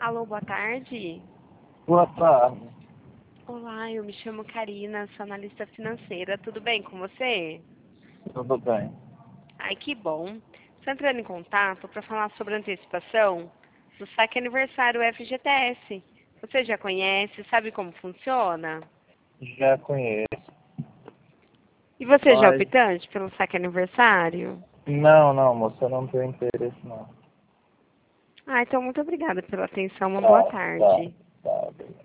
Alô, boa tarde. Boa tarde. Olá, eu me chamo Karina, sou analista financeira. Tudo bem com você? Tudo bem. Ai, que bom. Estou entrando em contato para falar sobre a antecipação do saque aniversário FGTS. Você já conhece, sabe como funciona? Já conheço. E você já é Mas, optante pelo saque aniversário? não, moça, eu não tenho interesse, não. Ah, então muito obrigada pela atenção. Uma boa Tá, tá, tarde. tá.